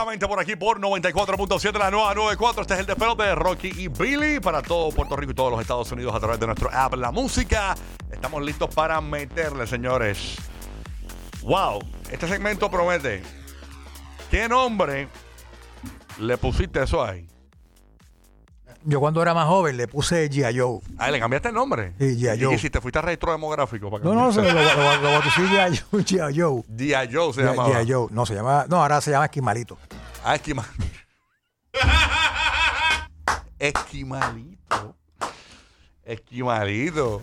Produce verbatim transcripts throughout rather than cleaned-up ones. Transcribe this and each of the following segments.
nuevamente por aquí por noventa y cuatro punto siete, la nueva noventa y cuatro. Este es el despelote de Rocky y Billy para todo Puerto Rico y todos los Estados Unidos a través de nuestro app La Música. Estamos listos para meterle, señores. Wow, este segmento promete. ¿Qué nombre le pusiste eso ahí? Yo cuando era más joven le puse G I. Joe. Ah, ¿le cambiaste el nombre? Sí, G I. ¿Y Joe. qué hiciste? ¿Fuiste a registro demográfico? Para No, no, se lo, lo, lo, lo bauticé G I. Joe. G I. Joe. G I. Joe se G- llamaba. G I. Joe. No, se llama. No, ahora se llama Esquimalito. Ah, esquimal. Esquimalito. Esquimalito.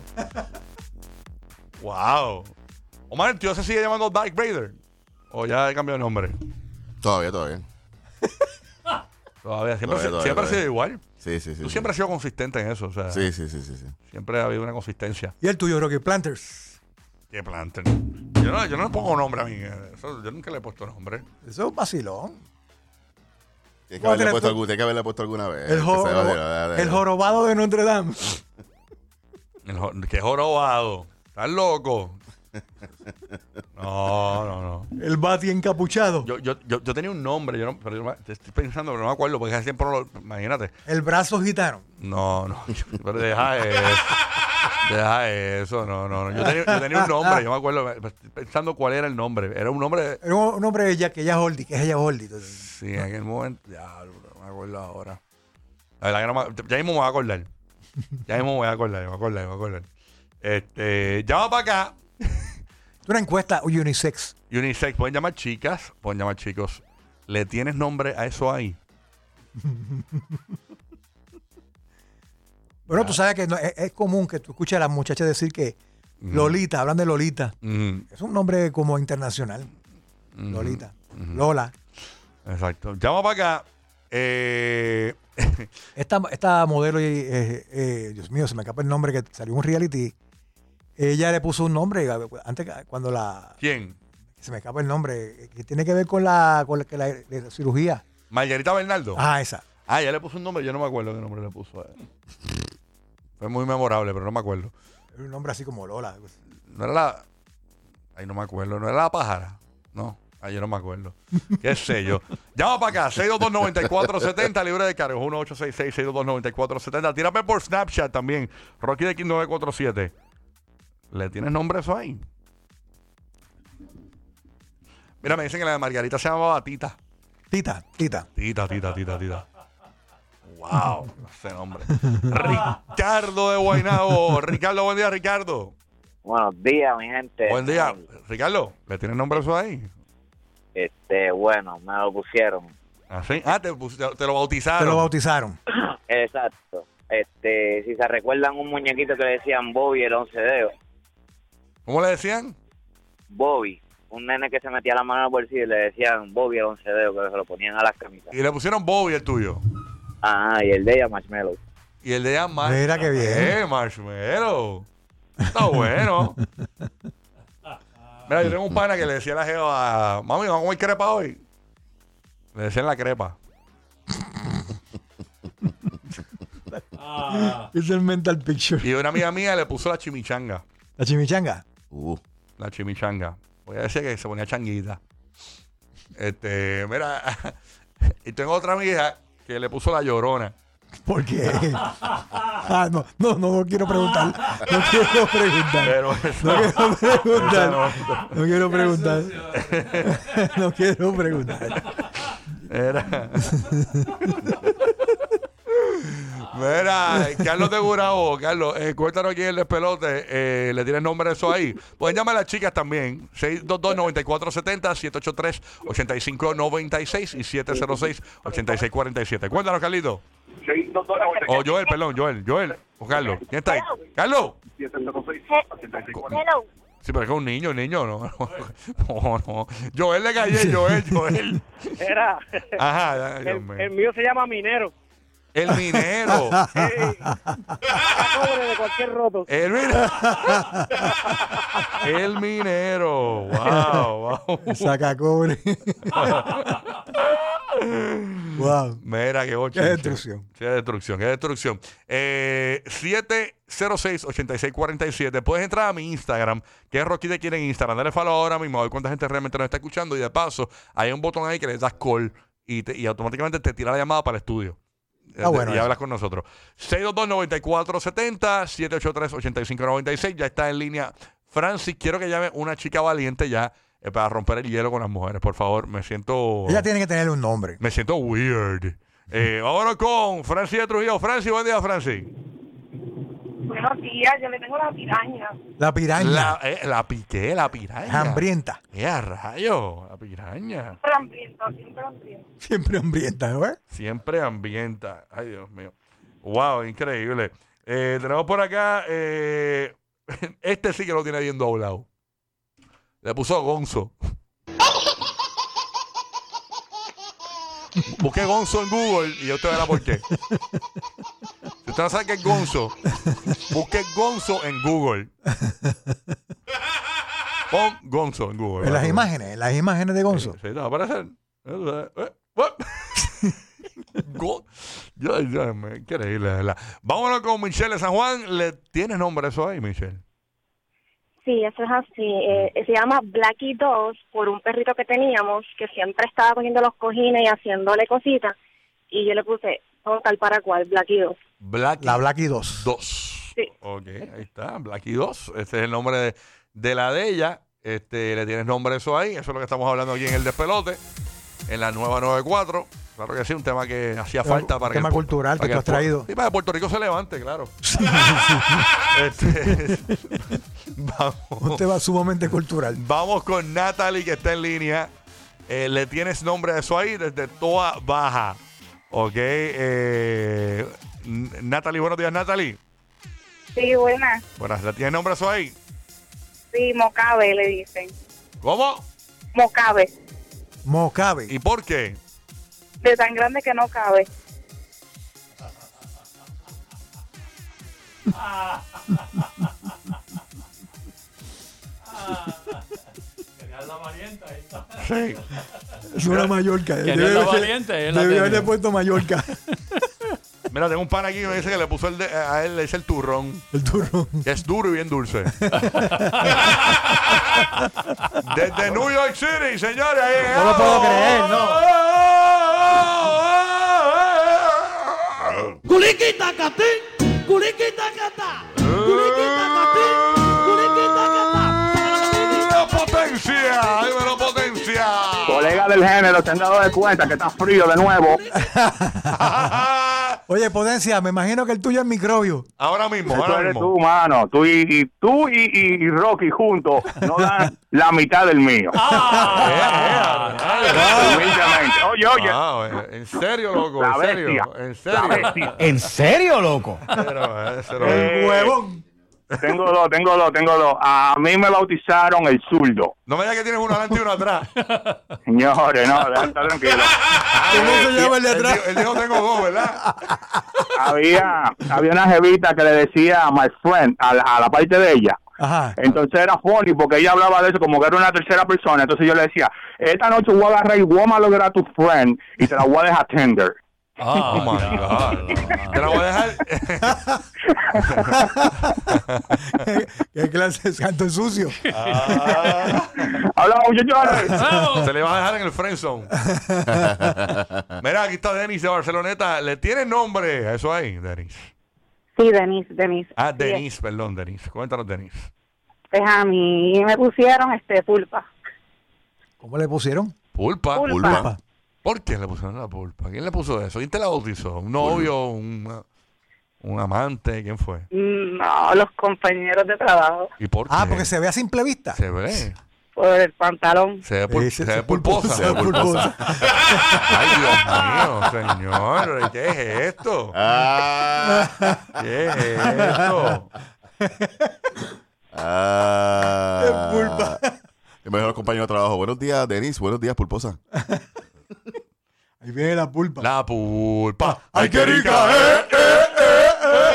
Wow. Omar, ¿el tío se sigue llamando Darth Vader? ¿O ya cambió de nombre? Todavía, todavía. Todavía. Siempre, Todavía, se- todavía, siempre ha sido todavía. igual. Sí, sí, sí. Tú sí. siempre has sido consistente en eso. O sea, Sí, sí, sí, sí, sí. siempre ha habido una consistencia. Y el tuyo, Rocky Planters. Qué planter. Yo no, yo no le pongo nombre a mí. Eso, yo nunca le he puesto nombre. Eso es un vacilón. Tienes que haberle puesto, algún- tienes que haberle puesto alguna vez. El, que jo- se va de- de- de- el jorobado de Notre Dame. El jo- Qué jorobado. ¿Estás loco? No, no, no. El Bati encapuchado. Yo, yo, yo, yo tenía un nombre, yo no, pero yo me- estoy pensando, pero no me acuerdo, porque siempre lo, imagínate. El brazo gitano. No, no, pero deja eso. Deja eso, no, no, no. Yo tenía, yo tenía un nombre, yo me acuerdo, estoy pensando cuál era el nombre. Era un nombre, Era un, un hombre de ella, que ella Holdy, que es ella Holdy. sí, en aquel momento, ya, no me acuerdo ahora. La verdad que no me, ya mismo me voy a acordar. Ya mismo me voy a acordar, me voy a acordar, me voy a acordar. Este, llama para acá. Una encuesta unisex. Unisex, pueden llamar chicas, pueden llamar chicos. ¿Le tienes nombre a eso ahí? Bueno, tú sabes que no- es, es común que tú escuches a las muchachas decir que Ujú. Lolita, hablan de Lolita. Ujú, Es un nombre como internacional. ujú, Lolita. ujú. Lola. Exacto. Llama para acá. Eh, Esta, esta modelo, eh, eh, Dios mío, se me escapa el nombre, que salió en un reality. Ella le puso un nombre, antes cuando la... ¿Quién? Se me escapa el nombre, que tiene que ver con la, con la, que la- la cirugía. Margarita Bernardo. Ah, esa. Ah, ya le puso un nombre, yo no me acuerdo qué nombre le puso. a él. Fue muy memorable, pero no me acuerdo. Un nombre así como Lola. No era la. Ay, no me acuerdo. No era la pájara. No. Ay, yo no me acuerdo. ¿Qué sé yo? Llama para acá. seis dos dos, nueve cuatro siete cero. Libre de cargos. uno ocho seis seis, seis dos dos, nueve cuatro siete cero. Tírame por Snapchat también. Rocky de X nueve cuatro siete. ¿Le tienes nombre a eso ahí? Mira, me dicen que la de Margarita se llamaba Tita. Tita, Tita. Tita, tita, tita, tita. Wow, ese nombre. Ricardo de Guaynabo. Ricardo, buen día, Ricardo. Buenos días, mi gente. Buen día. Ricardo, ¿le tienes nombre a eso ahí? Este, bueno, me lo pusieron. ¿Ah, sí? Ah, te, pus- te, te lo Te bautizaron. lo bautizaron. Exacto. Este, si se recuerdan un muñequito que le decían Bobby el once dedos. ¿Cómo le decían? Bobby, un nene que se metía la mano en el bolsillo y le decían Bobby el once dedos, que se lo ponían a las camisas. Y le pusieron Bobby el tuyo. Ah, y el de ella, Marshmallow. Y el de ella, Mar Mira qué bien. Eh, Marshmallow. Está bueno. Mira, yo tengo un pana que le decía a la jeva, mami, ¿vamos a comer crepa hoy? Le decían la crepa. Es el mental picture. Y una amiga mía le puso la chimichanga. La chimichanga. Uh, La chimichanga. Voy a decir que se ponía changuita. Este, mira, y tengo otra amiga que le puso la llorona. ¿Por qué? Ah, no, no, no, no quiero preguntar. No quiero preguntar. Pero eso, No quiero preguntar. no. No quiero preguntar. No quiero preguntar. Era. Mira, Carlos de Gurabo, Carlos, eh, cuéntanos aquí el despelote. Eh, ¿Le tienes nombre a eso ahí? Pueden llamar a las chicas también. seis dos dos, nueve cuatro siete cero, siete ocho tres, ocho cinco nueve seis y siete cero seis, ocho seis cuatro siete. Cuéntanos, Carlito. O Joel, perdón, Joel. Joel o Carlos. ¿Quién está ahí? ¡Carlos! Hello. Sí, pero es que es un niño, un niño, no. No, no. Joel le callé, Joel, Joel. Era, Ajá, Dios el, mío. el mío se llama Minero. El minero. Ey, saca cobre de cualquier roto. El minero. El minero. Wow, wow. Saca cobre. Wow. Mira, qué ocho. Qué destrucción. Qué destrucción, qué destrucción. Eh, siete cero seis, ocho seis cuatro siete. Puedes entrar a mi Instagram, que es Rocky de Quiere en Instagram. Dale follow ahora mismo, a ver cuánta gente realmente nos está escuchando. Y de paso, hay un botón ahí que le das call. y, te, y automáticamente te tira la llamada para el estudio. Ah, bueno, y eso. hablas con nosotros. seis dos dos, nueve cuatro siete cero, siete ocho tres, ocho cinco nueve seis. Ya está en línea Francis. Quiero que llame una chica valiente ya eh, para romper el hielo con las mujeres. Por favor, me siento... Ella tiene que tener un nombre. Me siento weird. Eh, vámonos con Francis de Trujillo. Francis, buen día, Francis. Buenos días, yo le tengo la piraña. La piraña. La, eh, la piqué, la piraña. Hambrienta. ¡Eh, a rayo! La piraña. Siempre hambriento, siempre hambriento. Siempre hambrienta, ¿no? Siempre ambienta. Ay, Dios mío. Wow, increíble. Eh, tenemos por acá. Eh, este sí que lo tiene bien doblado. Le puso Gonzo. Busque Gonzo en Google y ya usted verá por qué. Si usted no sabe qué es Gonzo, busque Gonzo en Google. Pon Gonzo en Google. En las ¿verdad? imágenes, en las imágenes de Gonzo. Sí, sí, te va a aparecer. Eh, eh, what? Go- Yo, yo, me- increíble, de ¿verdad? Vámonos con Michelle de San Juan. ¿Le tienes nombre eso ahí, Michelle? Sí, eso es así. Eh, se llama Blackie dos por un perrito que teníamos que siempre estaba cogiendo los cojines y haciéndole cositas. Y yo le puse, ¿todo tal para cuál? Blackie dos. Blackie La Blackie dos. dos. Sí. Ok, ahí está, Blackie dos. Este es el nombre de, de la de ella. Este, le tienes nombre eso ahí. Eso es lo que estamos hablando aquí en el despelote. En la nueva noventa y cuatro. Claro que sí, un tema que hacía Tema- falta para tema que el pu- cultural para que tú el has pu- traído. Sí, para que Puerto Rico se levante, claro. Este, vamos. Un tema sumamente cultural. Vamos con Natalie, que está en línea. Eh, le tienes nombre a eso ahí desde Toa Baja. Ok. Eh, N- Natalie, buenos días, Natalie. Sí, buena. Buenas, ¿le tienes nombre a eso ahí? Sí, Mocabe le dicen. ¿Cómo? Mocabe. Mocabe. ¿Y por qué? De tan grande que no cabe. Sí. Es una Mallorca. Que no Debe es la haber- valiente, es la Debió tenía. haberle puesto Mallorca. Mira, tengo un pan aquí que me dice que le puso el de- a él, le dice el turrón. El turrón. Que es duro y bien dulce. Desde New York City, señores. ahí- No lo puedo creer, no. Culiquitacatí, culiquitacatá, culiquitacatí, culiquitacatá. ¡La potencia! ¡Dímelo, potencia! Colega del género, te han dado de cuenta que está frío de nuevo. Oye, Potencia, me imagino que el tuyo es microbio. Ahora mismo, Eso ahora eres mismo. tú, mano. Tú y, y tú y, y- y Rocky juntos no dan la mitad del mío. Humildemente. Oye, oye. Ah, eh, en serio, loco, La en serio, bestia. en La serio. bestia. ¿En serio, loco? Pero, eh, se lo- Eh, Huevón. Tengo dos, tengo dos, tengo dos. A mí me bautizaron el zurdo. No me digas que tienes uno adelante y uno atrás. Señores, no, déjate estar tranquilo. ¿Cómo se llama el de Él atrás? dijo, él dijo tengo dos, ¿verdad? Había, había una jevita que le decía my friend a la, a la parte de ella. Ajá. Entonces era funny porque ella hablaba de eso como que era una tercera persona. Entonces yo le decía, esta noche voy a agarrar y voy a malograr a tu friend y te la voy a dejar tender. Oh my God. Te la voy a dejar. ¿Qué clase de canto sucio? Habla, muchachones. Se le va a dejar en el friend zone. Mira, aquí está Denis de Barceloneta. ¿Le tiene nombre a eso ahí, Denis? Sí, Denise, Denise. Ah, Sí, Denis, perdón, Denis. Cuéntanos, Denis. pues a mí me pusieron este pulpa. ¿Cómo le pusieron? Pulpa. Pulpa. Pulpa. ¿Por qué le pusieron la pulpa? ¿Quién le puso eso? ¿Quién te la bautizó? ¿Un novio? Un, un amante? ¿Quién fue? Mm, No, los compañeros de trabajo. ¿Y por qué? Ah, porque se ve a simple vista. Se ve. Por el pantalón. Se ve, pul- Sí, se se- ve se pulposa. pulposa, se ve pulposa. Ay, Dios mío, señor. ¿Qué es esto? Ah, ¿Qué es esto? ah. Pulpa. Mi mejor compañero de trabajo. Buenos días, Denis. Buenos días, pulposa. Ahí viene la pulpa. La pulpa. ¡Ay, qué rica! eh, eh, eh, eh.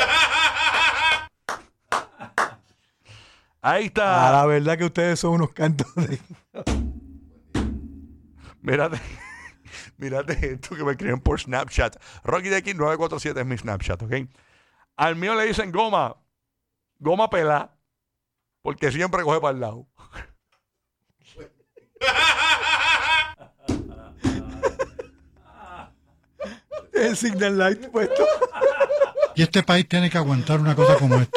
Ahí A está. la verdad que ustedes son unos cantos de... Mírate. Mírate esto que me escriben por Snapchat. Rocky de aquí nueve cuatro siete es mi Snapchat, ¿ok? Al mío le dicen goma. Goma pelá. Porque siempre coge para el lado. El signal light puesto. Y este país tiene que aguantar una cosa como esta.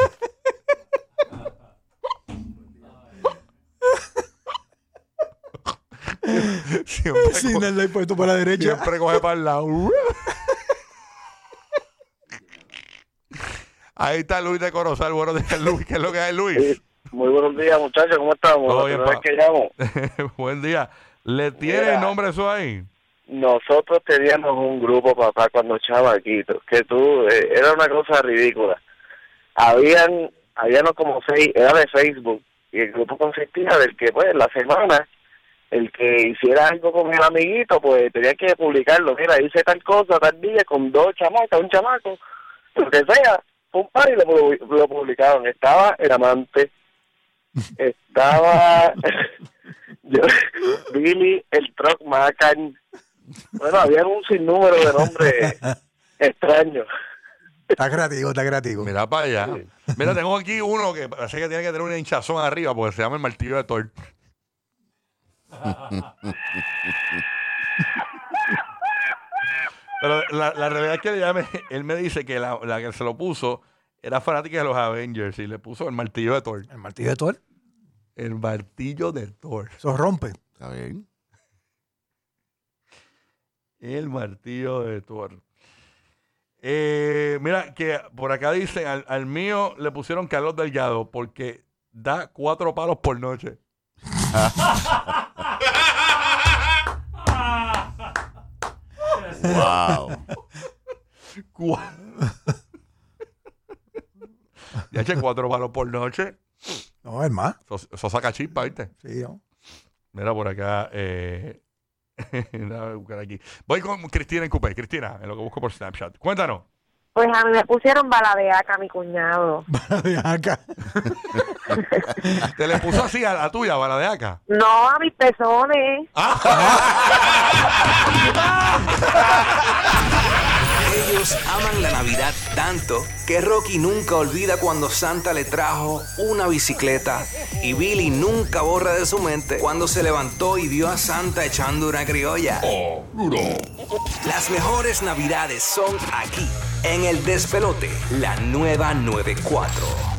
Siempre El signal light puesto para la derecha. Siempre coge para el lado. Ahí está Luis de Corozal. Buenos días, Luis. ¿Qué es lo que hay, Luis? Sí. Muy buenos días, muchachos. ¿Cómo estamos? Todo bien, ¿Sabes que llamo? Buen día. ¿Le tiene Mira, el nombre eso ahí? Nosotros teníamos un grupo, papá, cuando chamaquitos, que tú, eh, era una cosa ridícula. Habían, habían como seis, era de Facebook, y el grupo consistía del que, pues, la semana, el que hiciera algo con el amiguito, pues, tenía que publicarlo. Mira, hice tal cosa, tal día, con dos chamacas, un chamaco, lo que sea, un par y lo, lo publicaron. Estaba el amante, estaba yo, Billy, el truck macan. Bueno, había un sinnúmero de nombres extraños. Está creativo, está creativo. Mira para allá. Mira, tengo aquí uno que parece que tiene que tener una hinchazón arriba porque se llama el martillo de Thor. Pero la, la realidad es que le llame, él me dice que la, la que se lo puso era fanática de los Avengers y le puso el martillo de Thor. ¿El martillo de Thor? El martillo de Thor. Eso rompe. Está bien. El martillo de Thor. Eh, mira, que por acá dicen, al, al mío le pusieron Carlos Delgado porque da cuatro palos por noche. Wow. Cu- ya eché cuatro palos por noche. No, es más. Eso, eso saca chispa, ¿viste? Sí, ¿no? Mira por acá. Eh, déjame buscar aquí. Voy con Cristina en Coupé. Cristina, en lo que busco por Snapchat. Cuéntanos. Pues a mí me pusieron baladeaca, mi cuñado. De acá. ¿Te le puso así a la tuya, bala de acá? No, a mis pezones. Ellos aman la Navidad tanto que Rocky nunca olvida cuando Santa le trajo una bicicleta y Billy nunca borra de su mente cuando se levantó y vio a Santa echando una criolla. Oh, duro. Las mejores Navidades son aquí, en El Despelote, la nueva noventa y cuatro.